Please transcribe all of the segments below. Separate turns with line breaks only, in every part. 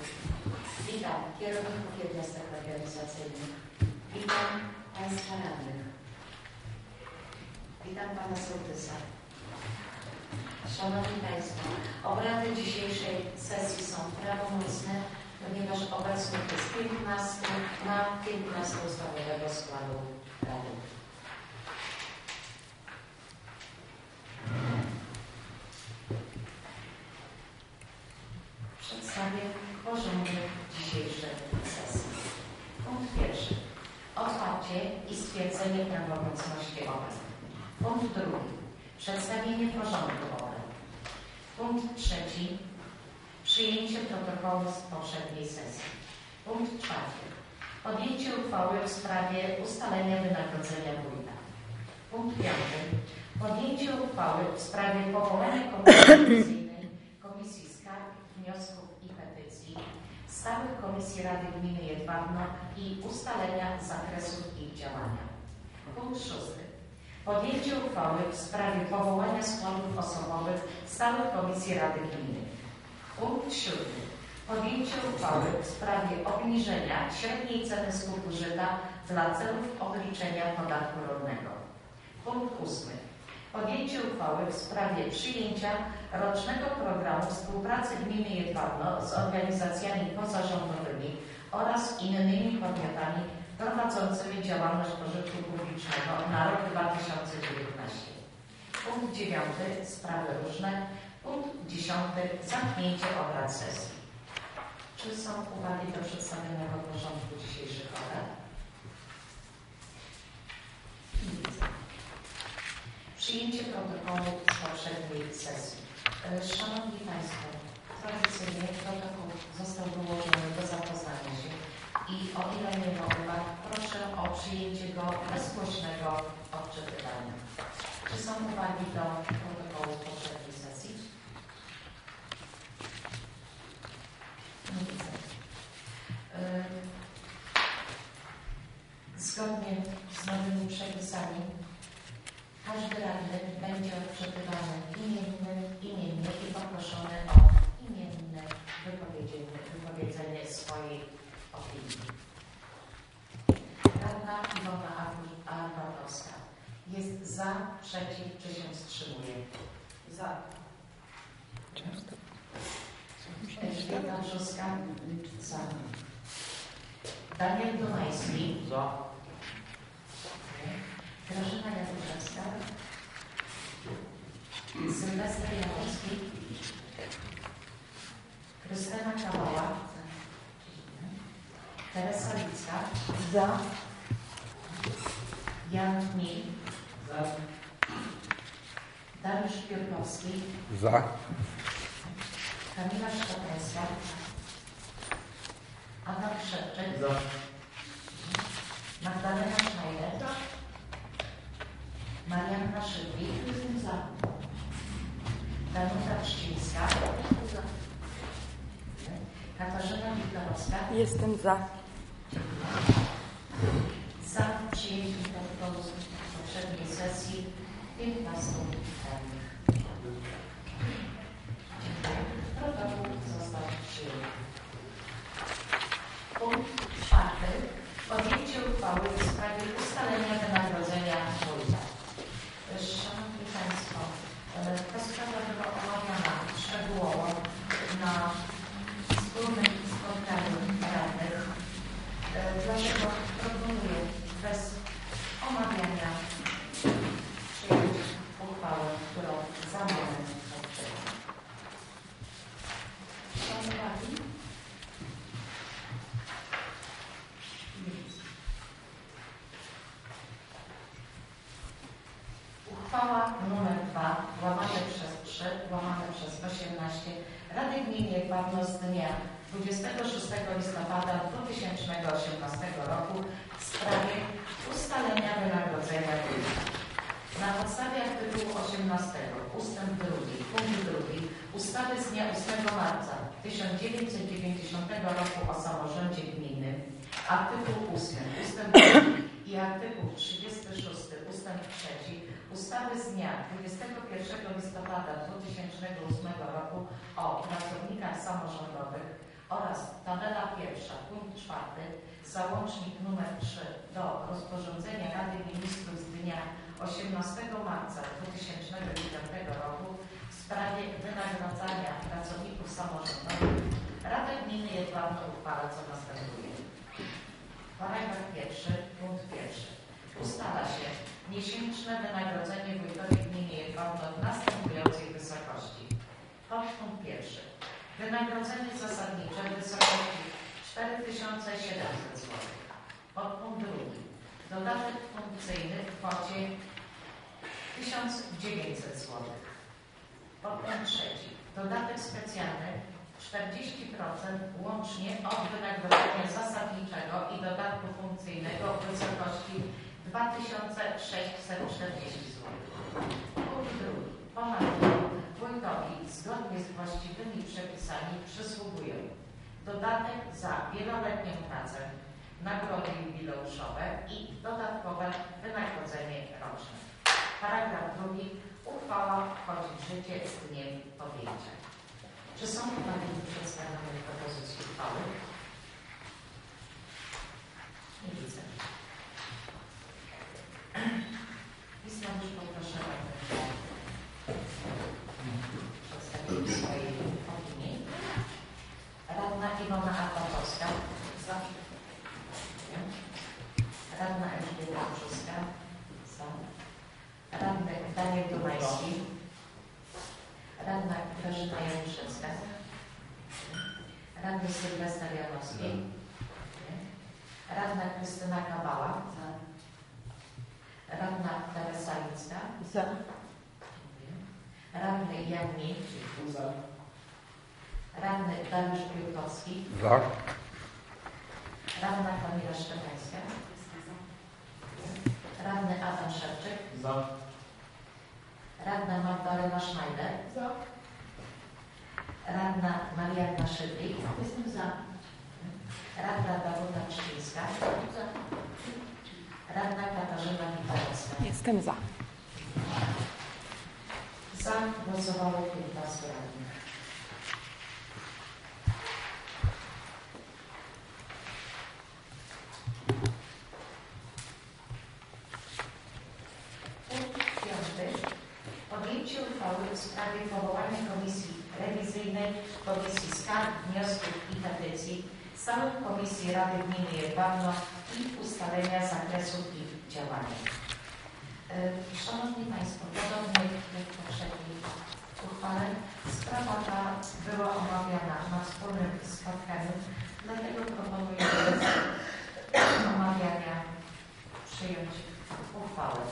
Witam kierowników jednostek organizacyjnych. Witam Państwa radnych. Witam Pana Sołtysa. Szanowni Państwo, obrady dzisiejszej sesji są prawomocne, ponieważ obecnych jest 15 ustawowego składu Rady. Przedstawię porządek dzisiejszej sesji. Punkt pierwszy. Otwarcie i stwierdzenie prawomocności obrad. Punkt drugi. Przedstawienie porządku obrad. Punkt trzeci. Przyjęcie protokołu z poprzedniej sesji. Punkt czwarty. Podjęcie uchwały w sprawie ustalenia wynagrodzenia wójta. Punkt piąty. Podjęcie uchwały w sprawie powołania komisji Komisji Skarg, Wniosków i Petycji, stałych Komisji Rady Gminy Jedwabno i ustalenia zakresów ich działania. Punkt szósty. Podjęcie uchwały w sprawie powołania składów osobowych stałych Komisji Rady Gminy. Punkt siódmy. Podjęcie uchwały w sprawie obniżenia średniej ceny skupu żyta dla celów obliczenia podatku rolnego. Punkt ósmy. Podjęcie uchwały w sprawie przyjęcia rocznego programu współpracy Gminy Jedwabno z organizacjami pozarządowymi oraz innymi podmiotami prowadzącymi działalność pożytku publicznego na rok 2019. Punkt 9. Sprawy różne. Punkt 10. Zamknięcie obrad sesji. Czy są uwagi do przedstawionego porządku dzisiejszych obrad? Nie widzę. Przyjęcie protokołu z poprzedniej sesji. Szanowni Państwo, tradycyjnie protokół został wyłożony do zapoznania się i o ile nie ma uwag, proszę o przyjęcie go bezgłośnego odczytywania. Czy są uwagi do protokołu z poprzedniej sesji? Nie widzę. Zgodnie z nowymi przepisami każdy radny będzie odczytywany imiennie i poproszony o imienne wypowiedzenie swojej opinii. Radna Iwona Arbatowska jest za, przeciw, czy się wstrzymuje? Za. Elżbieta Brzoska za. Daniel Domański za. Grażyna Jakuszewska, Sylwester Jaworski, Krystyna Kawała, Teresa Licka, za. Jan Chmiel, za. Dariusz Piórkowski,
za.
Kamila Szczepańska, Adam Szewczyk,
za.
Magdalena Schneider, za. Marianna Szydlik, za. Danuta Trzcińska, za. Katarzyna Wiktorowska,
jestem za.
Za przyjęciem protokołu z poprzedniej sesji 15 radnych. Protokół został przyjęty. Punkt 4. Podjęcie uchwały w sprawie ustalenia wynagrodzenia wójta. Szanowni Państwo, ta sprawa była omawiana szczegółowo na wspólnym spotkaniu radnych. Dlatego proponuję bez omawiania przyjąć uchwałę, którą za moment odczytam. Są uwagi? Uchwała nr 2 /3/18 Rady Gminy Jedwabno z dnia 26 listopada 2018 roku w sprawie ustalenia wynagrodzenia wójta. Na podstawie artykułu 18 ustęp 2 punkt 2 ustawy z dnia 8 marca 1990 roku o samorządzie gminy, artykuł 8 ustęp 2 i artykuł 36 ustęp 3 ustawy z dnia 21 listopada 2008 roku o pracownikach samorządowych oraz tabela pierwsza, punkt 4, załącznik nr 3 do rozporządzenia Rady Ministrów z dnia 18 marca 2009 roku w sprawie wynagradzania pracowników samorządowych, Rada Gminy Jedwabno uchwala, co następuje. Paragraf pierwszy, punkt 1. Ustala się miesięczne wynagrodzenie wójtowi gminy Jedwabno w następującej wysokości. Podpunkt 1. Wynagrodzenie zasadnicze w wysokości 4700 zł. Podpunkt 2. Dodatek funkcyjny w kwocie 1900 zł. Podpunkt 3. Dodatek specjalny 40% łącznie od wynagrodzenia zasadniczego i dodatku funkcyjnego w wysokości 2640 zł. Punkt 2. Ponadto wójtowi zgodnie z właściwymi przepisami przysługują dodatek za wieloletnią pracę, nagrody jubileuszowe i dodatkowe wynagrodzenie roczne. Paragraf 2. Uchwała wchodzi w życie z dniem podjęcia. Czy są uwagi do przedstawionej propozycji uchwały? Nie widzę. Znowu poproszę o przedstawienie swojej opinii. Radna Iwona Arbatowska. Za. Radna Elżbieta Brzuska. Za. Radny Daniel Dumajski. Radna Grażyna Januszewska. Radny Sylwester Janowski. Radna Krystyna Kabała. Radna Teresa Licka.
Za.
Radny Jan Milcz.
Za.
Radny Dariusz Piłkowski.
Za.
Radna Kamila Szczepańska. Radny Adam Szewczyk.
Za.
Radna Magdalena Schneider.
Za.
Radna Marianna Szydlik.
Jestem za.
Radna Danuta Pszczyńska.
Za.
Radna Katarzyna Witarowska.
Jestem za.
Za głosowało 15 radnych. Punkt 5. Podjęcie uchwały w sprawie powołania Komisji Rewizyjnej, Komisji Skarg, Wniosków i Petycji, stałych Komisji Rady Gminy Jedwabno i ustalenia zakresu ich działania. Szanowni Państwo, podobnie jak w poprzedniej uchwale, sprawa ta była omawiana na wspólnym spotkaniu, dlatego proponuję bez omawiania przyjąć uchwałę.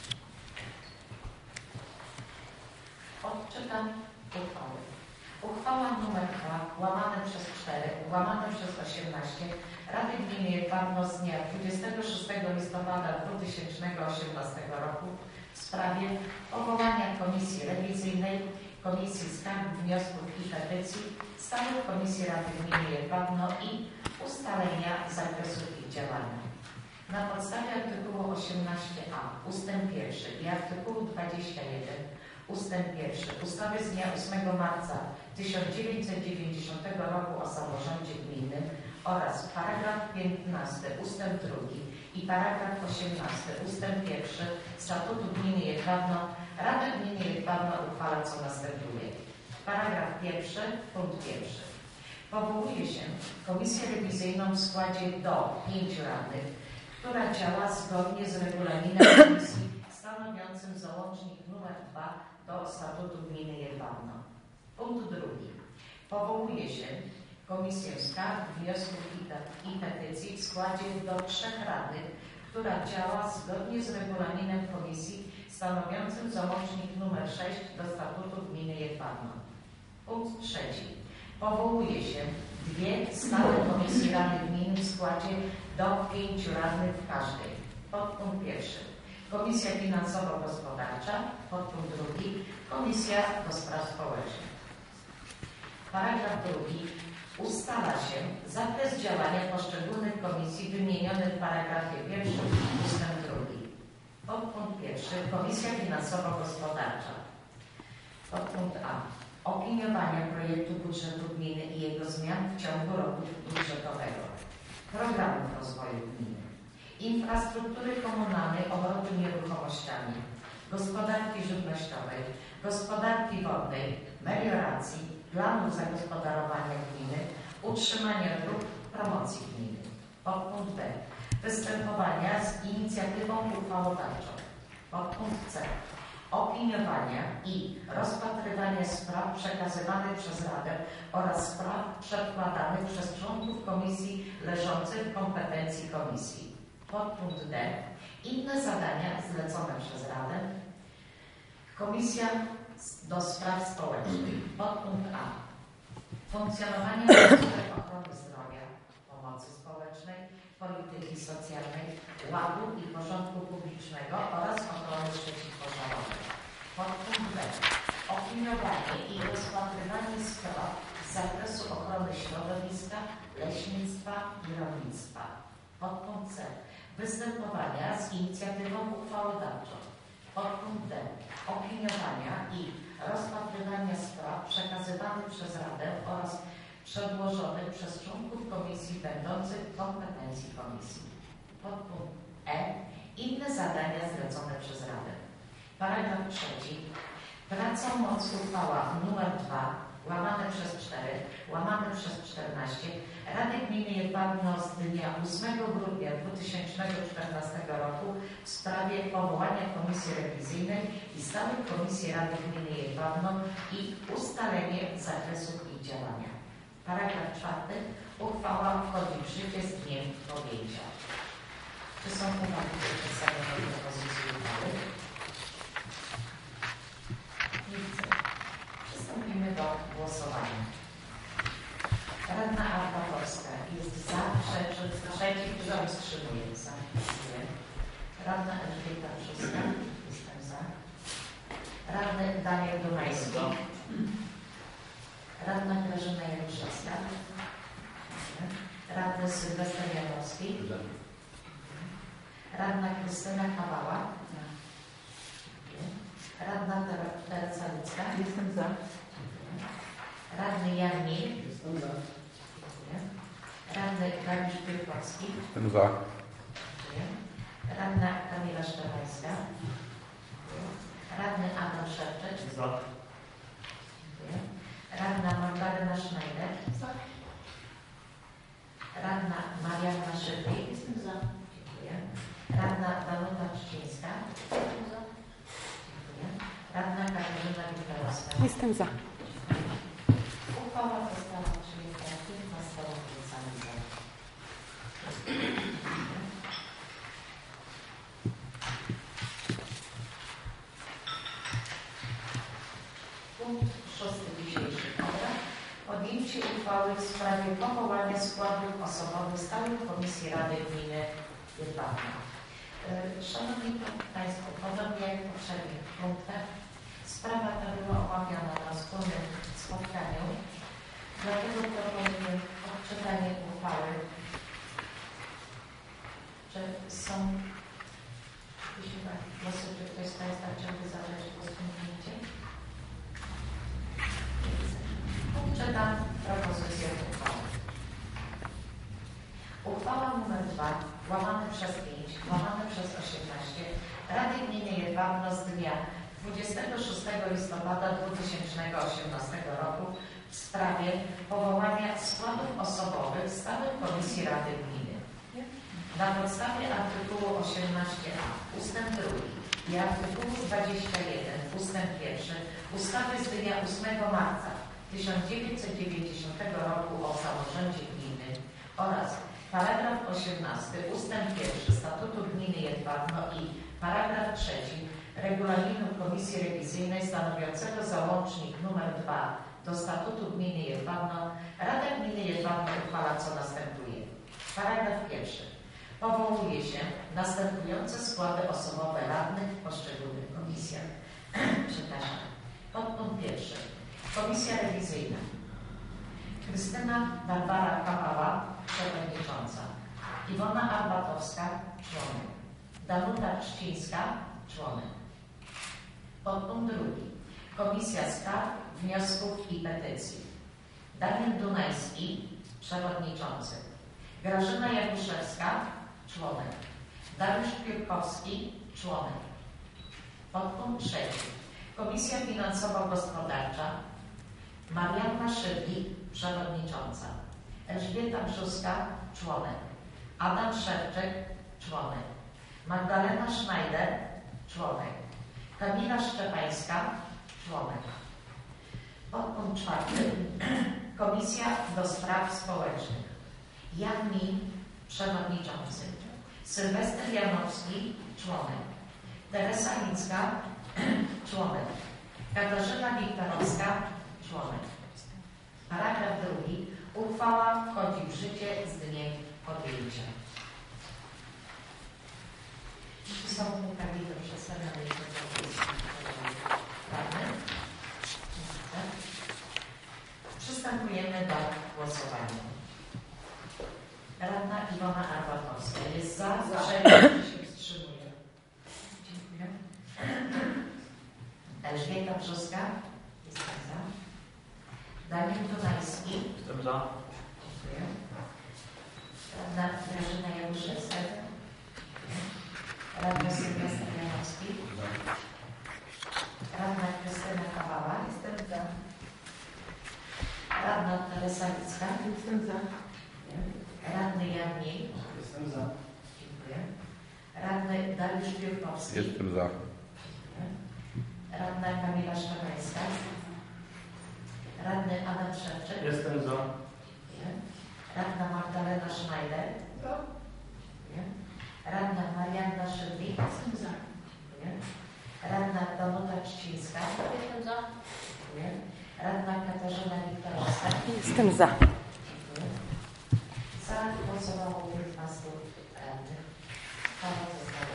Odczytam uchwałę. Uchwała nr 2, łamane przez 4, łamane przez 18 Rady Gminy Jedwabno z dnia 26 listopada 2018 roku w sprawie powołania Komisji Rewizyjnej, Komisji Skarg, Wniosków i Petycji, stałych Komisji Rady Gminy Jedwabno i ustalenia zakresu ich działania. Na podstawie artykułu 18a ustęp 1 i artykułu 21 ustęp 1 ustawy z dnia 8 marca 1990 roku o samorządzie gminnym oraz paragraf 15 ustęp 2 i paragraf 18 ustęp 1 Statutu Gminy Jedwabno, Rada Gminy Jedwabno uchwala, co następuje. Paragraf 1, punkt 1. Powołuje się Komisję Rewizyjną w składzie do 5 radnych, która działa zgodnie z regulaminem komisji stanowiącym załącznik nr 2 do Statutu Gminy Jedwabno. Punkt 2. Powołuje się Komisję Skarg, Wniosków i Petycji w składzie do 3 radnych, która działa zgodnie z regulaminem komisji stanowiącym załącznik nr 6 do Statutu Gminy Jedwabno. Punkt 3. Powołuje się 2 stałe komisje Rady Gminy w składzie do 5 radnych w każdej. Podpunkt 1. Komisja Finansowo-Gospodarcza. Podpunkt 2. Komisja do Spraw Społecznych. Paragraf 2. Ustala się zakres działania poszczególnych komisji wymienionych w paragrafie 1 ustęp 2. Podpunkt 1. Komisja Finansowo-Gospodarcza. Podpunkt A. opiniowania projektu budżetu gminy i jego zmian w ciągu roku budżetowego, programów rozwoju gminy, infrastruktury komunalnej, obrotu nieruchomościami, gospodarki żywnościowej, gospodarki wodnej, melioracji, planów zagospodarowania gminy, utrzymania dróg, promocji gminy. Podpunkt B. Występowania z inicjatywą uchwałodawczą. Podpunkt C. Opiniowania i rozpatrywania spraw przekazywanych przez Radę oraz spraw przedkładanych przez członków komisji leżących w kompetencji komisji. Podpunkt D. Inne zadania zlecone przez Radę. Komisja do spraw społecznych. Podpunkt A. Funkcjonowanie placówek ochrony zdrowia, pomocy społecznej, polityki socjalnej, ładu i porządku publicznego oraz ochrony przeciwpożarowej. Podpunkt B. Opiniowanie i rozpatrywanie spraw z zakresu ochrony środowiska, leśnictwa i rolnictwa. Podpunkt C. Występowania z inicjatywą uchwałodawczą. Podpunkt D. Opiniowania i rozpatrywania spraw przekazywanych przez Radę oraz przedłożonych przez członków komisji będących w kompetencji komisji. Podpunkt E. Inne zadania zlecone przez Radę. Paragraf 3. Pracą moc uchwała nr 2 łamane przez 4 łamane przez 14 Rady Gminy Jedwabno z dnia 8 grudnia 2014 roku w sprawie powołania Komisji Rewizyjnej i Stałej Komisji Rady Gminy Jedwabno i ustalenie zakresów ich działania. Paragraf 4. Uchwała wchodzi w życie z dniem podjęcia. Czy są uwagi do przedstawionej propozycji uchwały? Nie widzę. Przystąpimy do głosowania. Radna Arta Polska jest za, przeciw, wstrzymuje. Za. Radna Elżbieta Brzuska. Jestem za. Radny Daniel Dunajski. Radna Grażyna Januszewska. Radny Sylwester Janowski. Radna Krystyna Kawała. Radna Teresa Lucka.
Jestem za.
Radny Jan Mil.
Jestem za.
Radny Dariusz Piłkowski.
Jestem za.
Radna Kamila Szczepańska. Radny Adam Szewczyk.
Za.
Radna Magdalena Schneider.
Za.
Radna Marianna Szypik.
Jestem za.
Dziękuję. Radna Danuta Trzcińska.
Jestem za.
Dziękuję. Radna Katarzyna Witkowska.
Jestem za.
Uchwała została przyjęta 15 głosami za. Punkt 6 dzisiejszych obrad. Podjęcie uchwały w sprawie powołania składów osobowych Stałej Komisji Rady Gminy Jedwabno. Szanowni Państwo, podobnie jak w poprzednich punktach, sprawa ta była omawiana na wspólnym spotkaniu, dlatego proponuję odczytanie uchwały. Czy są głosy, czy ktoś z Państwa chciałby zabrać głos w tym punkcie? Odczytam propozycję uchwały. Uchwała nr 2 łamane przez 5 łamane przez 18 Rady Gminy Jedwabno z dnia 26 listopada 2018 roku w sprawie powołania składów osobowych Stałej Komisji Rady Gminy. Na podstawie artykułu 18a ustęp 2 i artykułu 21 ustęp 1 ustawy z dnia 8 marca 1990 roku o samorządzie gminy oraz paragraf 18 ustęp 1 Statutu Gminy Jedwabno i paragraf 3 Regulaminu Komisji Rewizyjnej stanowiącego załącznik nr 2 do Statutu Gminy Jedwabno, Rada Gminy Jedwabno uchwala co następuje. Paragraf 1. Powołuje się następujące składy osobowe radnych w poszczególnych komisjach. Przepraszam. Podpunkt 1. Komisja Rewizyjna. Krystyna Barbara Kapała, przewodnicząca. Iwona Arbatowska, członek. Danuta Trzcińska, członek. Podpunkt 2. Komisja Skarb, wniosków i petycji. Daniel Dunajski, przewodniczący. Grażyna Jakuszewska, członek. Dariusz Piórkowski, członek. Podpunkt 3. Komisja Finansowo-Gospodarcza. Marianna Szydlik, przewodnicząca. Elżbieta Brzuska, członek. Adam Szewczyk, członek. Magdalena Schneider, członek. Kamila Szczepańska, członek. Podpunkt 4. Komisja do Spraw Społecznych. Jan Min, przewodniczący. Sylwester Janowski, członek. Teresa Nicka, członek. Katarzyna Wiktorowska, członek. Paragraf 2. Uchwała wchodzi w życie z dniem podjęcia. Czy są uwagi do przedstawionej prawnej? Przystępujemy do głosowania. Radna Iwona Arbatowska jest za. Się wstrzymuje. Dziękuję. Elżbieta Brzuska. Jestem za. Daniel Dunajski.
Jestem za.
Dziękuję. Radna Grażyna Jakuszewska. Radna Sylwester Janowski. Radna Krystyna Kawała. Jestem za. Radna Teresa Licka. Jestem za. Radny Jan Min.
Jestem za.
Dziękuję. Radny Dariusz Piórkowski.
Jestem za.
Radna Kamila Szczepańska. Radny Adam Szewczyk.
Jestem za.
Dziękuję. Radna Magdalena Schneider. Dziękuję. Radna Marianna Szydlik. Jestem za. Dziękuję. Radna Danuta Czcińska. Jestem za. Dziękuję. Radna Katarzyna Wiktorowska.
Jestem za.
Dziękuję. Za głosowało 15 radnych. Prawo zostało.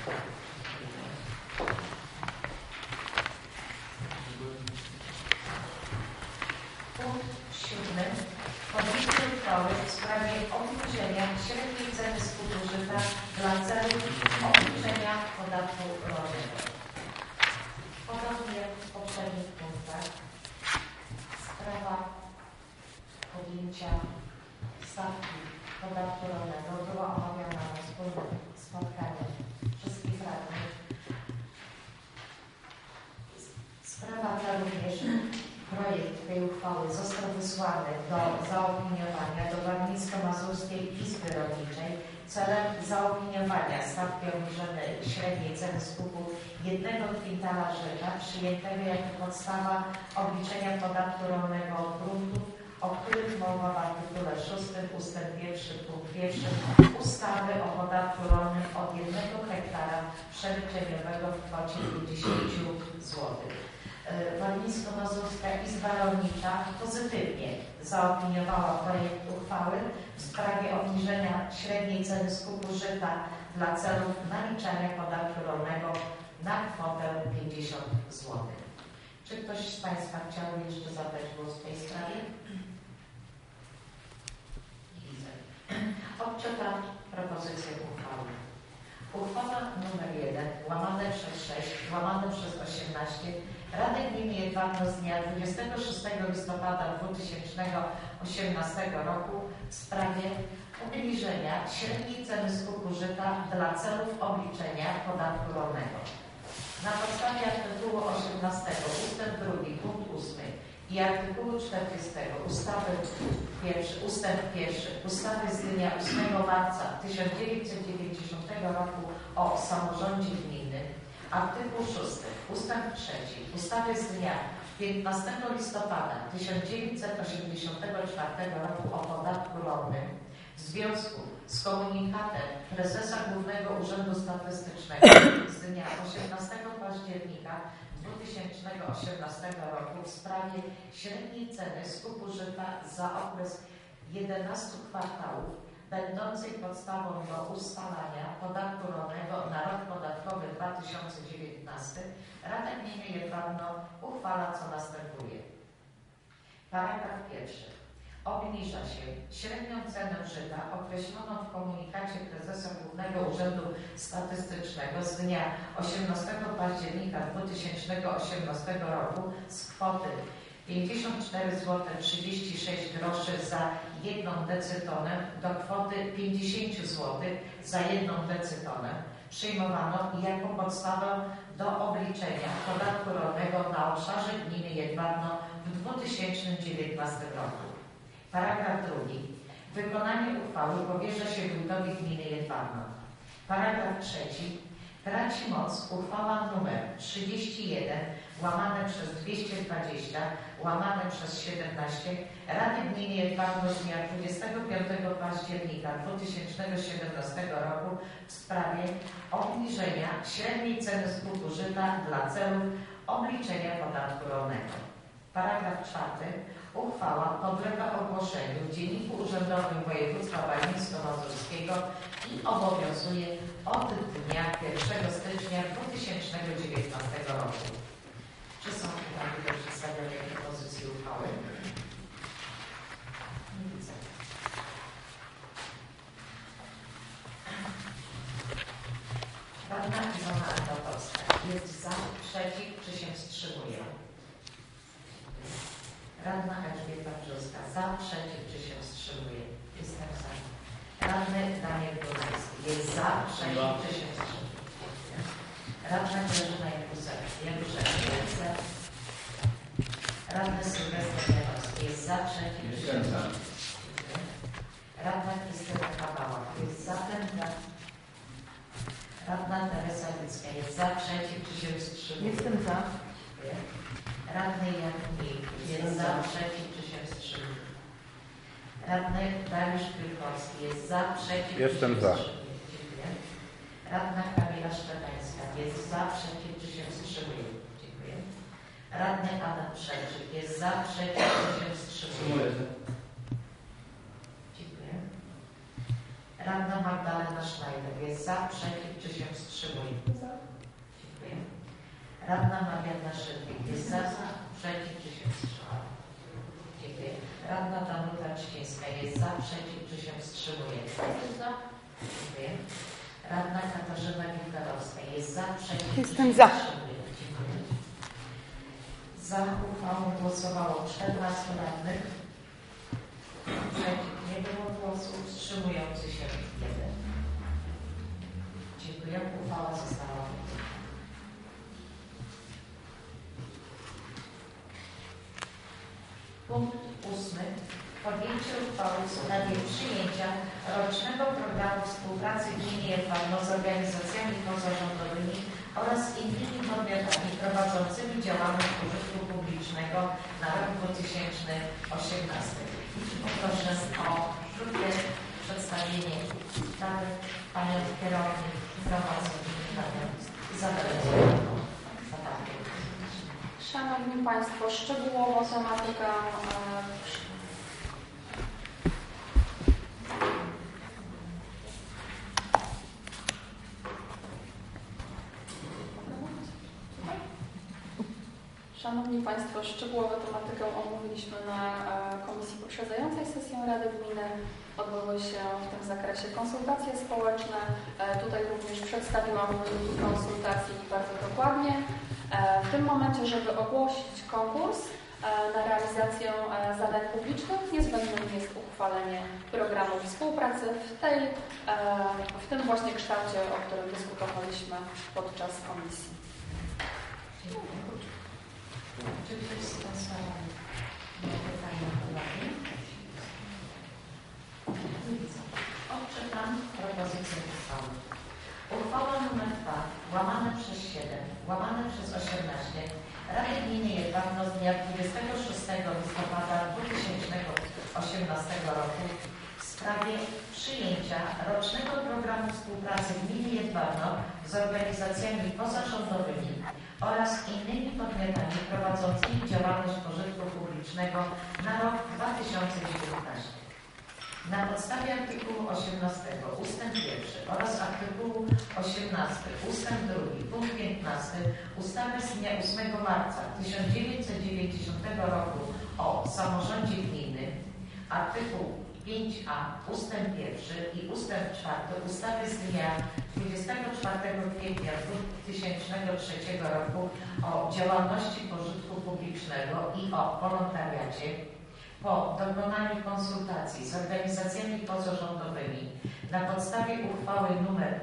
Punkt 7. Podjęcie uchwały w sprawie obniżenia średniej ceny skupu żyta dla celów obniżenia podatku rolnego. Podobnie jak w poprzednich punktach, sprawa podjęcia stawki podatku rolnego była omawiana na wspólnym spotkaniu wszystkich radnych. Sprawa ta również, projekt tej uchwały został wysłany do zaopiniowania do Warmińsko-Mazurskiej Izby Rolniczej celem zaopiniowania stawki obniżonej średniej ceny skupu 1 kwintala żyta przyjętego jako podstawa obliczenia podatku rolnego od gruntów, o których mowa w artykule 6 ustęp 1 punkt 1 ustawy o podatku rolnym od 1 hektara przeliczeniowego w kwocie 50 zł. Warmińsko-Mazurska Izba Rolnicza pozytywnie zaopiniowała projekt uchwały w sprawie obniżenia średniej ceny skupu żyta dla celów naliczania podatku rolnego na kwotę 50 zł. Czy ktoś z Państwa chciałby jeszcze zabrać głos w tej sprawie? Widzę. Odczytam propozycję uchwały. Uchwała nr 1, łamane przez 6, łamane przez 18 Rady Gminy Jedwabno z dnia 26 listopada 2018 roku w sprawie obniżenia średniej ceny skupu żyta dla celów obliczenia podatku rolnego. Na podstawie artykułu 18 ustęp 2 punkt 8 i artykułu 40 ustęp 1 ustawy z dnia 8 marca 1990 roku o samorządzie gminnym, artykuł 6 ustęp 3 ustawy z dnia 15 listopada 1984 roku o podatku rolnym w związku z komunikatem Prezesa Głównego Urzędu Statystycznego z dnia 18 października 2018 roku w sprawie średniej ceny skupu żyta za okres 11 kwartałów będącej podstawą do ustalania podatku rolnego na rok podatkowy 2019 Rada Gminy Jedwabno uchwala, co następuje. Paragraf 1. Obniża się średnią cenę żyta określoną w komunikacie Prezesa Głównego Urzędu Statystycznego z dnia 18 października 2018 roku z kwoty 54 zł 36 groszy za 1 decytonę do kwoty 50 zł za 1 decytonę przyjmowano jako podstawę do obliczenia podatku rolnego na obszarze gminy Jedwabno w 2019 roku. Paragraf 2. Wykonanie uchwały powierza się wójtowi gminy Jedwabno. Paragraf 3. Traci moc uchwała nr 31 /220/17 Rady Gminy Jedwabno z dnia 25 października 2017 roku w sprawie obniżenia średniej ceny skupu żyta dla celów obliczenia podatku rolnego. Paragraf 4. Uchwała podlega ogłoszeniu w Dzienniku Urzędowym Województwa Warmińsko-Mazurskiego i obowiązuje od dnia 1 stycznia 2019 roku. Czy są uwagi do przedstawiania propozycji uchwały? Nie widzę. Radna Iwona Arnotowska jest za, przeciw, czy się wstrzymuje? Radna Elżbieta Brzuska za, przeciw, czy się wstrzymuje? Jestem za. Radny Daniel Dunajski jest za, przeciw, czy się wstrzymuje? Radna Grażyna Jakuszewska jest za. Radny Sylwester Janowski jest za, przeciw, czy się wstrzymuje? Radna Krystyna Kabała jest za, Radna Teresa Lycka jest za, przeciw, czy się wstrzymuje?
Jestem za.
Radny Jan Milk jest za, przeciw, czy się wstrzymuje? Radny Dariusz Pilkowski jest za, przeciw,
Jestem
czy się
za.
wstrzymuje? Dziękuję. Radna Kamila Szpetańska jest za, przeciw, czy się wstrzymuje? Dziękuję. Radny Adam Przeczyk jest za, przeciw, czy się wstrzymuje? Dziękuję. Radna Magdalena Schneider jest za, przeciw, czy się wstrzymuje? Dziękuję. Radna Marianna Szydlik jest za, przeciw, czy się wstrzymuje? Dziękuję. Radna Danuta Czcińska jest za, przeciw, czy się wstrzymuje? Dziękuję. Radna Katarzyna Wilkarowska jest za, przeciw,
Jestem
czy się
za.
wstrzymuje? Dziękuję. Za uchwałą głosowało 14 radnych. Przeciw nie było głosów, wstrzymujący się 1. Dziękuję. Uchwała została podjęta. Punkt 8. Podjęcie uchwały w sprawie przyjęcia rocznego programu współpracy gminy Jedwabno z organizacjami pozarządowymi oraz innymi podmiotami prowadzącymi działalność użytku publicznego na rok 2018. Poproszę o krótkie przedstawienie ustawy panią kierownik informacji zabrać.
Szanowni Państwo, szczegółowo tematykę Szanowni Państwo, szczegółowo tematykę omówiliśmy na komisji poprzedzającej sesję Rady Gminy. Odbyły się w tym zakresie konsultacje społeczne. Tutaj również przedstawiłam wyniki konsultacji bardzo dokładnie. W tym momencie, żeby ogłosić konkurs na realizację zadań publicznych, niezbędne jest uchwalenie programu współpracy w tym właśnie kształcie, o którym dyskutowaliśmy podczas komisji.
Czy ktoś z Państwa ma pytania o uwagi? Nie widzę. Odczytam propozycję uchwały. Uchwała nr 2/7/18 Rady Gminy Jedwabno z dnia 26 listopada 2018 roku w sprawie przyjęcia rocznego programu współpracy gminy Jedwabno z organizacjami pozarządowymi oraz innymi podmiotami prowadzącymi działalność pożytku publicznego na rok 2019. Na podstawie artykułu 18 ustęp 1 oraz artykułu 18 ustęp 2 punkt 15 ustawy z dnia 8 marca 1990 roku o samorządzie gminy, artykuł 5a ustęp 1 i ustęp 4 ustawy z dnia 24 kwietnia 2003 roku o działalności pożytku publicznego i o wolontariacie po dokonaniu konsultacji z organizacjami pozarządowymi na podstawie uchwały nr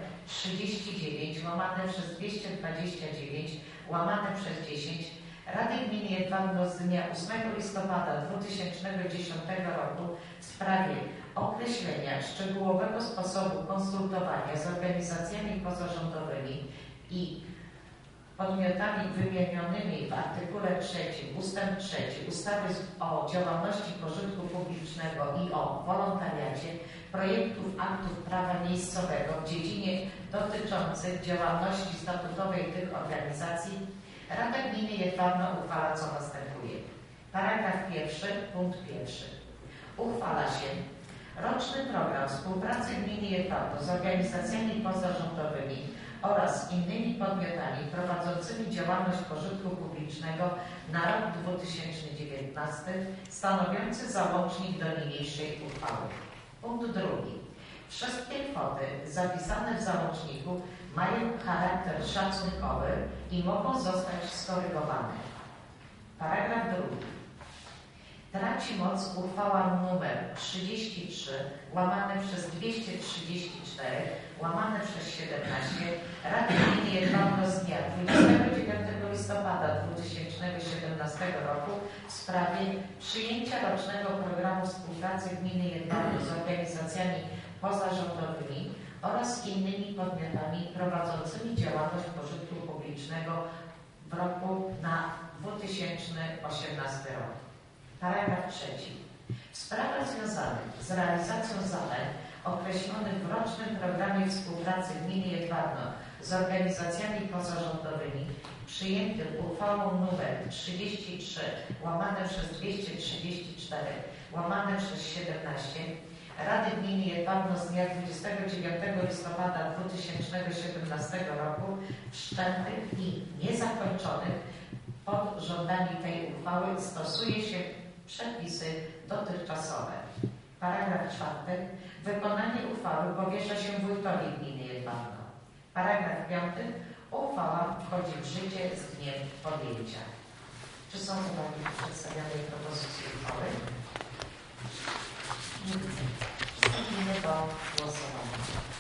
39/229/10 Rady Gminy Jedwabno z dnia 8 listopada 2010 roku w sprawie określenia szczegółowego sposobu konsultowania z organizacjami pozarządowymi i podmiotami wymienionymi w artykule 3 ustęp 3 ustawy o działalności pożytku publicznego i o wolontariacie projektów aktów prawa miejscowego w dziedzinie dotyczących działalności statutowej tych organizacji Rada Gminy Jedwabno uchwala, co następuje. Paragraf 1, punkt 1. Uchwala się roczny program współpracy Gminy Jedwabno z organizacjami pozarządowymi oraz innymi podmiotami prowadzącymi działalność pożytku publicznego na rok 2019, stanowiący załącznik do niniejszej uchwały. Punkt 2. Wszystkie kwoty zapisane w załączniku mają charakter szacunkowy i mogą zostać skorygowane. Paragraf 2. Traci moc uchwała nr 33/234/17 Rady Gminy Jedwabno z dnia 29 listopada 2017 roku w sprawie przyjęcia rocznego programu współpracy Gminy Jedwabno z organizacjami pozarządowymi oraz innymi podmiotami prowadzącymi działalność pożytku publicznego w roku na 2018 rok. Paragraf 3. W sprawach związanych z realizacją zadań określonych w rocznym programie współpracy Gminy Jedwabno z organizacjami pozarządowymi przyjętym uchwałą nr 33/234/17 Rady Gminy Jedwabno z dnia 29 listopada 2017 roku wszczętych i niezakończonych pod żądami tej uchwały stosuje się przepisy dotychczasowe. Paragraf 4. Wykonanie uchwały powierza się wójtowi Gminy Jedwabno. Paragraf 5. Uchwała wchodzi w życie z dniem podjęcia. Czy są uwagi do przedstawionej propozycji uchwały? Nie widzę. Przystąpimy do głosowania.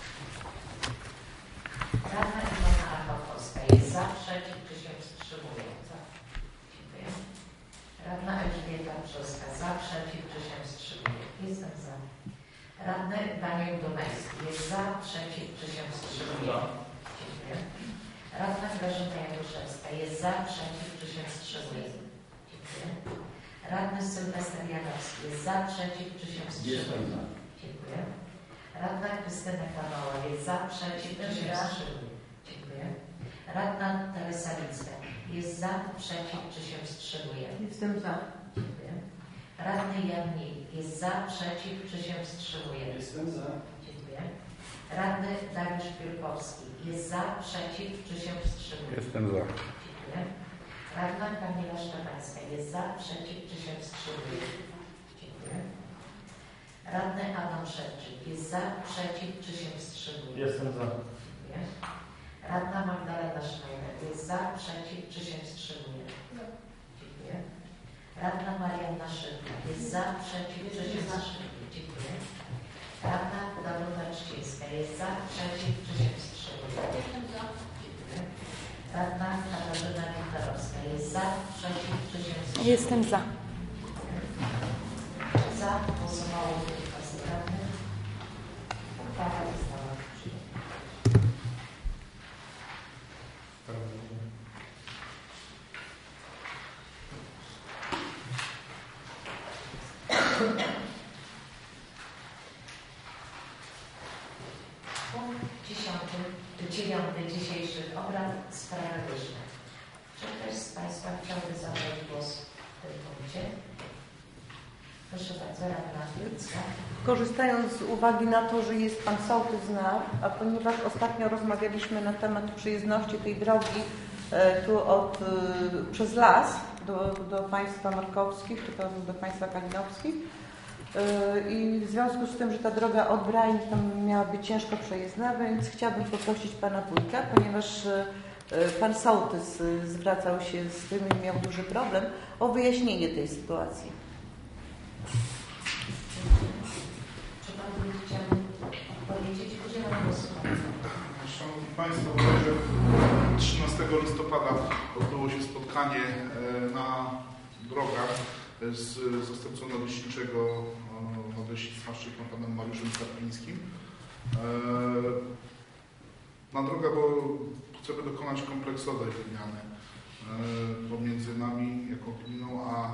Radna Iwona Archowska jest za, przeciw, czy się wstrzymuje? Za. Dziękuję. Radna Elżbieta Brzoska za, przeciw, czy się wstrzymuje? Jestem za. Radny Daniel Dumejski jest za, przeciw, czy się wstrzymuje? Dziękuję. Radna Grażyna Januszewska jest za, przeciw, czy się wstrzymuje? Dziękuję. Radny Sylwester Janowski jest za, przeciw, czy się wstrzymuje? Dziękuję. Radna Krystyna Kawała jest za, przeciw, czy się wstrzymuje? Dziękuję. Radna Teresa Licka jest za, przeciw, czy się wstrzymuje?
Jestem za.
Dziękuję. Radny Jan Mil jest za, przeciw, czy się wstrzymuje?
Jestem za.
Dziękuję. Radny Dariusz Piórkowski jest za, przeciw, czy się wstrzymuje?
Jestem za.
Dziękuję. Radna Kamila Szczepańska jest za, przeciw, czy się wstrzymuje? Dziękuję. Radny Adam Szewczyk jest za, przeciw, czy się wstrzymuje?
Jestem za.
Dziękuję. Radna Magdalena Szmajner jest za, przeciw, czy się wstrzymuje? Dziękuję. Radna Marianna Szydla jest za, przeciw, czy się wstrzymuje? Dziękuję. Radna Danuta Czcińska jest za, przeciw, czy się wstrzymuje? Dziękuję. Radna Katarzyna Wiktorowska jest za, przeciw, czy się wstrzymuje?
Jestem za.
Za głosowało 15 radnych. Uchwała została przyjęta. Punkt 9 dzisiejszych obrad sprawy wyżne. Czy ktoś z Państwa chciałby zabrać głos w tym punkcie? Proszę bardzo, Radna Wicka.
Korzystając z uwagi na to, że jest Pan sołtys a ponieważ ostatnio rozmawialiśmy na temat przyjezdności tej drogi przez las do państwa markowskich, czy to do państwa kalinowskich, I w związku z tym, że ta droga od Brain tam miała być ciężko przejezdna, więc chciałabym poprosić pana wójta, ponieważ pan sołtys zwracał się z tym i miał duży problem, o wyjaśnienie tej sytuacji.
Czy pan wójt chciał odpowiedzieć? Udzielam głosu.
Szanowni Państwo, 13 listopada odbyło się spotkanie na drogach z zastępcą nadleśniczego Nadleśnictwa Szczytno panem Mariuszem Karpińskim. Na drogę, bo chcemy dokonać kompleksowej wymiany pomiędzy nami jako gminą a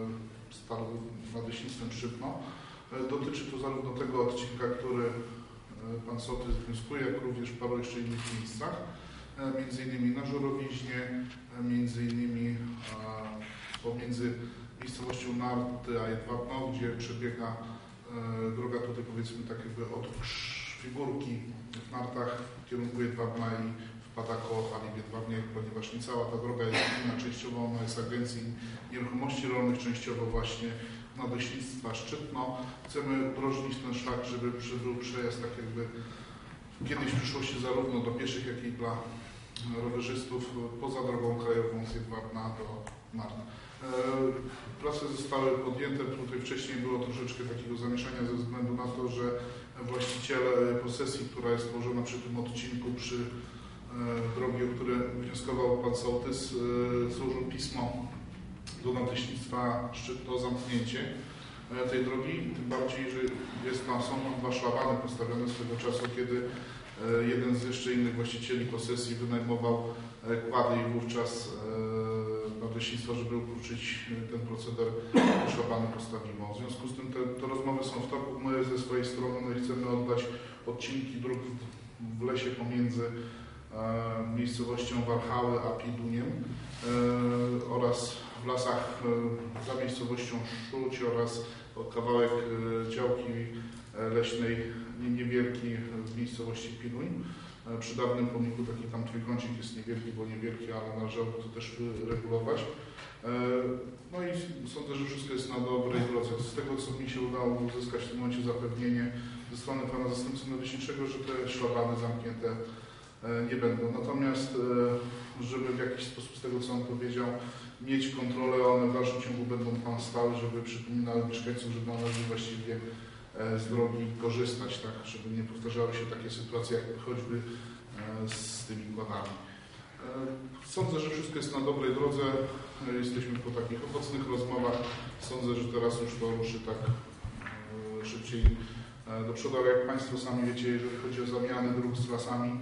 Nadleśnictwem Szczytno. Dotyczy to zarówno tego odcinka, który pan sołtys wnioskuje, jak również w paru jeszcze innych miejscach, między innymi na Żurowiźnie, między innymi pomiędzy miejscowością Narty a Jedwabno, gdzie przebiega droga tutaj powiedzmy tak jakby od Figurki w Nartach w kierunku Jedwabna i wpada koło hali w Jedwabnie, ponieważ nie cała ta droga jest gmina, częściowo ona jest Agencji Nieruchomości Rolnych, częściowo właśnie Nadleśnictwa Szczytno. Chcemy udrożnić ten szlak, żeby był przejazd tak jakby kiedyś w przyszłości zarówno do pieszych, jak i dla rowerzystów poza drogą krajową z Jedwabna do Nart. Prace zostały podjęte, tutaj wcześniej było troszeczkę takiego zamieszania ze względu na to, że właściciel posesji, która jest położona przy tym odcinku, przy drogi, o które wnioskował pan sołtys, złożył pismo do Nadleśnictwa Szczytno o zamknięcie tej drogi, tym bardziej, że są tam dwa szlabany postawione swego czasu, kiedy jeden z jeszcze innych właścicieli posesji wynajmował kłady i wówczas Nadleśnictwo, żeby ukrócić ten proceder, szlabany postawiło. W związku z tym te rozmowy są w toku. My ze swojej strony chcemy oddać odcinki dróg w lesie pomiędzy miejscowością Warchały a Pieduniem oraz w lasach za miejscowością Szuć oraz kawałek działki leśnej niewielki w miejscowości Piduń. Przy dawnym pomniku taki tam trójkącik jest niewielki, bo niewielki, ale należałoby to też regulować. No i sądzę, że wszystko jest na dobrej drodze. Z tego, co mi się udało uzyskać w tym momencie zapewnienie ze strony pana zastępcy nadleśniczego, że te szlabany zamknięte nie będą. Natomiast, żeby w jakiś sposób z tego, co on powiedział, mieć kontrolę, one w dalszym ciągu będą tam stały, żeby przypominały mieszkańcom, że należy właściwie z drogi korzystać, tak, żeby nie powtarzały się takie sytuacje, jak choćby z tymi kładami. Sądzę, że wszystko jest na dobrej drodze. Jesteśmy po takich owocnych rozmowach. Sądzę, że teraz już to ruszy tak szybciej do przodu, ale jak Państwo sami wiecie, jeżeli chodzi o zamiany dróg z lasami,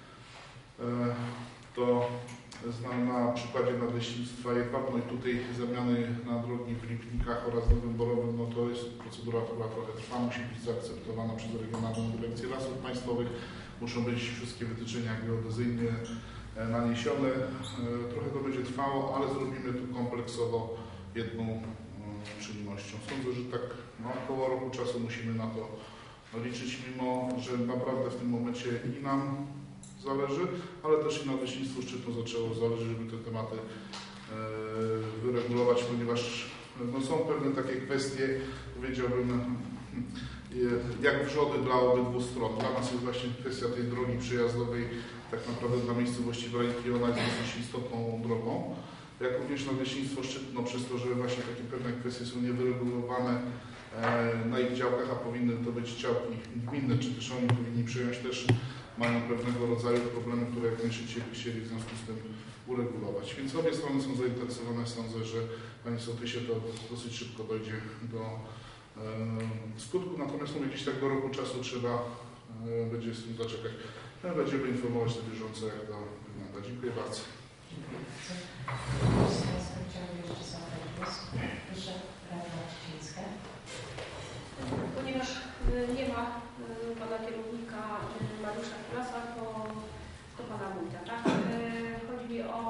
to znam na przykładzie Nadleśnictwa Jedwabno i tutaj zamiany na drogi w Lipnikach oraz Nowym Borowym, no to jest procedura, która trochę trwa, musi być zaakceptowana przez Regionalną Dyrekcję Lasów Państwowych, muszą być wszystkie wytyczenia geodezyjne naniesione. Trochę to będzie trwało, ale zrobimy to kompleksowo jedną czynnością. Sądzę, że tak około roku czasu musimy na to liczyć, mimo że naprawdę w tym momencie i nam zależy, ale też i Nadleśnictwu Szczytno zaczęło zależeć, żeby te tematy wyregulować, ponieważ no, są pewne takie kwestie, powiedziałbym, jak wrzody dla obydwu stron. Dla nas jest właśnie kwestia tej drogi przejazdowej, tak naprawdę dla miejscowości Brańki, ona jest dosyć istotną drogą. Jak również Nadleśnictwo Szczytno, przez to, że właśnie takie pewne kwestie są niewyregulowane na ich działkach, a powinny to być działki gminne, czy też oni powinni przyjąć też, mają pewnego rodzaju problemy, które jak najszybciej by chcieli w związku z tym uregulować. Więc obie strony są zainteresowane. Sądzę, że Panie Sołtysie to dosyć szybko dojdzie do skutku. Natomiast mówię, gdzieś tak do roku czasu trzeba będzie z tym zaczekać. Będziemy informować na bieżąco, jak to wygląda. Dziękuję bardzo.
Dziękuję bardzo. Państwo chciałbym jeszcze zabrać głos. Proszę, Radna Trzcińska.
Ponieważ nie ma pana kierownika Mariusza Kulasa, to pana wójta, tak? Chodzi mi o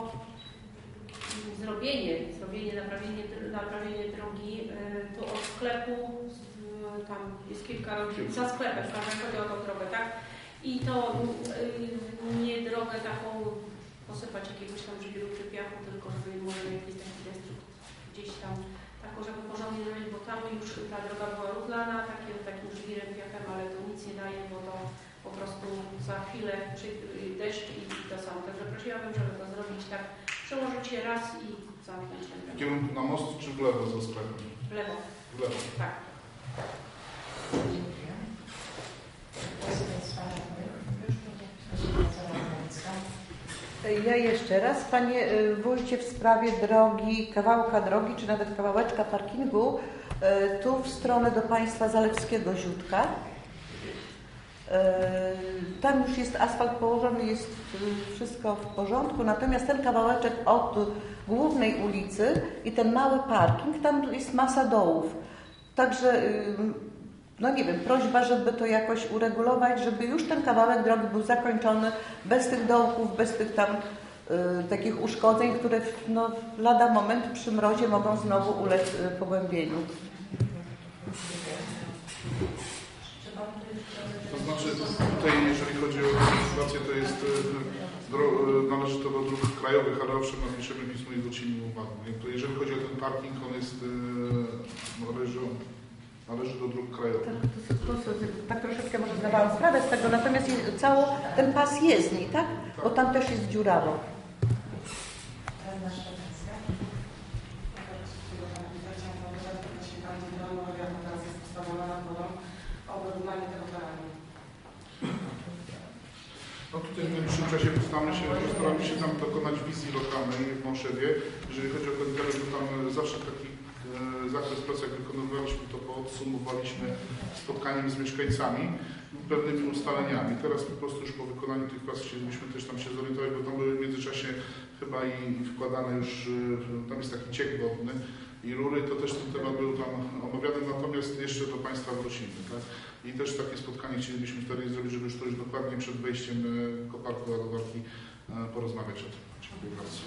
naprawienie drogi tu od sklepu, tam jest kilka rodzin, za sklepem, chodzi o tą drogę, tak? I to nie drogę taką posypać jakiegoś tam żwiru czy piachu, tylko żeby może jakiś taki destruk gdzieś tam taką, żeby porządnie zrobić, bo tam już ta droga była równana, takim żwirem, piachem, ale to nic nie daje, bo to po prostu za chwilę deszcz i to samo. Także prosiłabym, żeby to zrobić tak, przełożyć je raz i zamknąć ten
W
temat.
kierunku na most czy w lewo ze sklepem?
W lewo.
W lewo.
Tak.
Dziękuję. Proszę Państwa, już będzie
Ja jeszcze raz, Panie Wójcie, w sprawie drogi, kawałka drogi, czy nawet kawałeczka parkingu, tu w stronę do Państwa Zalewskiego Ziutka. Tam już jest asfalt położony, jest wszystko w porządku, natomiast ten kawałeczek od głównej ulicy i ten mały parking, tam jest masa dołów. Także, no nie wiem, prośba, żeby to jakoś uregulować, żeby już ten kawałek drogi był zakończony bez tych dołków, bez tych tam takich uszkodzeń, które no, lada moment przy mrozie mogą znowu ulec pogłębieniu.
To znaczy tutaj, jeżeli chodzi o sytuację, to jest należy to do dróg krajowych, ale owszem, napiszemy pismo i zwrócimy uwagę. Jeżeli chodzi o ten parking, on jest należy do dróg krajowych.
Tak troszeczkę może zdawałam sprawę z tego, natomiast cały ten pas jezdni, tak? Bo tam też jest dziurawo.
No tutaj w najbliższym czasie postaramy się tam dokonać wizji lokalnej w Mąszewie. Jeżeli chodzi o ten teren, to tam zawsze taki zakres pracy, jak wykonywaliśmy, to podsumowaliśmy spotkaniem z mieszkańcami i pewnymi ustaleniami. Teraz po prostu już po wykonaniu tych prac chcielibyśmy też tam się zorientować, bo tam były w międzyczasie chyba i wkładane już, tam jest taki ciek wodny i rury, to też ten temat był tam omawiany, natomiast jeszcze do Państwa wrócimy. Tak? I też takie spotkanie chcielibyśmy wtedy zrobić, żeby już to już dokładnie przed wejściem koparki ładowarki porozmawiać o tym. Dziękuję bardzo.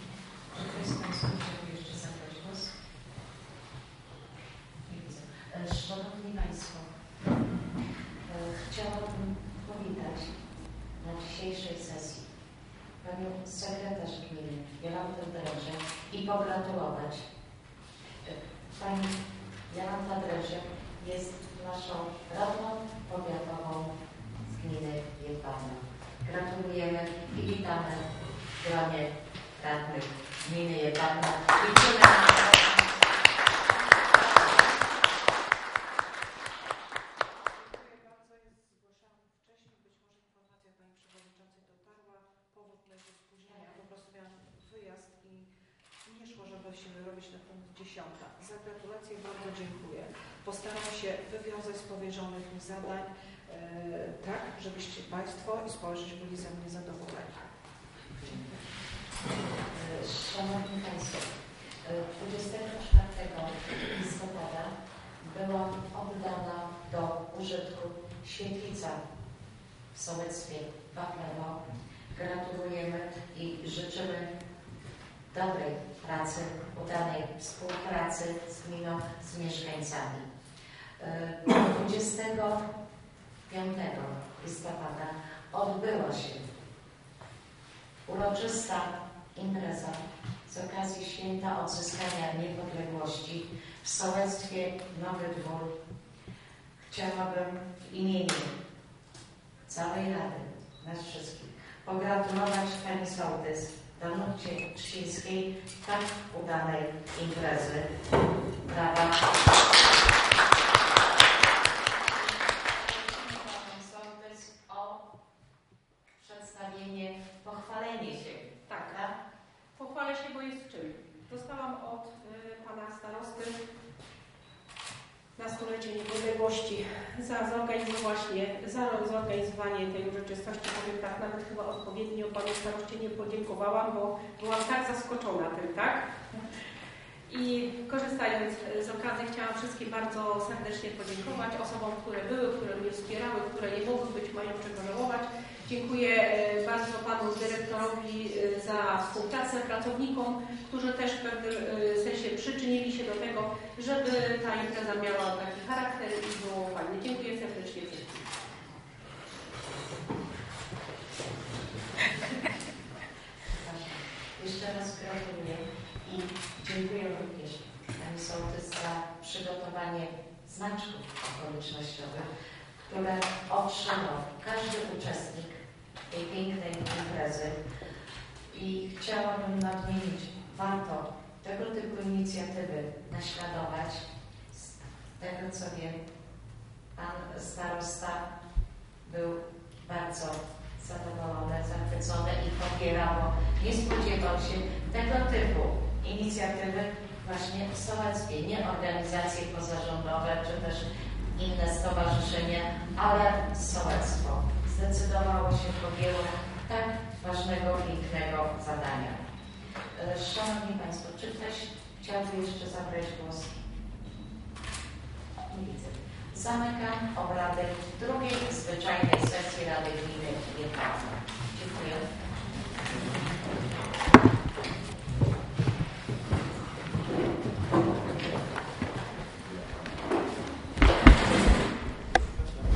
Szanowni Państwo, chciałabym powitać na dzisiejszej sesji Panią sekretarz gminy Jolantę Drężę i pogratulować. Pani Jolanta Drężę jest naszą radną powiatową z gminy Jedwabna. Gratulujemy i witamy w gronie radnych gminy Jedwabna. Liczymy na to.
Robić na punkt 10. Za gratulacje bardzo dziękuję. Postaram się wywiązać z powierzonych mi zadań tak, żebyście Państwo i społeczność byli ze mnie zadowoleni.
Szanowni Państwo, 24 listopada była oddana do użytku świetlica w sołectwie Waplewo. Gratulujemy i życzymy dobrej pracy, udanej współpracy z gminą, z mieszkańcami. 25 listopada odbyła się uroczysta impreza z okazji Święta Odzyskania Niepodległości w sołectwie Nowy Dwór. Chciałabym w imieniu całej Rady, nas wszystkich, pogratulować Pani Sołtys Danucie Trzcińskiej tak udanej imprezy. Brawa. Pani Sołtys o przedstawienie, pochwalenie się.
Tak. Pochwalę się, bo jest w czym. Dostałam od Pana Starosty na stulecie niepodległości za zorganizowanie tej uroczystości. Powiem tak, nawet chyba odpowiednio Panu Staroście nie podziękowałam, bo byłam tak zaskoczona tym, tak? I korzystając z okazji chciałam wszystkim bardzo serdecznie podziękować osobom, które były, które mnie wspierały, które nie mogły być, mają czego żałować. Dziękuję bardzo Panu Dyrektorowi za współpracę, pracownikom, którzy też w pewnym sensie przyczynili się do tego, żeby ta impreza miała taki charakter i było fajnie. Dziękuję serdecznie wszystkim.
Jeszcze raz gratuluję i dziękuję również Pani Sołtys okolicznościowych, które otrzymał każdy uczestnik tej pięknej imprezy. I chciałabym nadmienić, warto tego typu inicjatywy naśladować. Z tego co wiem, pan starosta był bardzo zadowolony, zachwycony i popierał, bo nie spodziewał się tego typu inicjatywy właśnie w sołectwie, nie organizacje pozarządowe czy też inne stowarzyszenia, ale sołectwo zdecydowało się podjęło tak ważnego, pięknego zadania. Szanowni Państwo, czy ktoś chciałby jeszcze zabrać głos? Nie widzę. Zamykam obrady drugiej zwyczajnej sesji Rady Gminy Jędrna.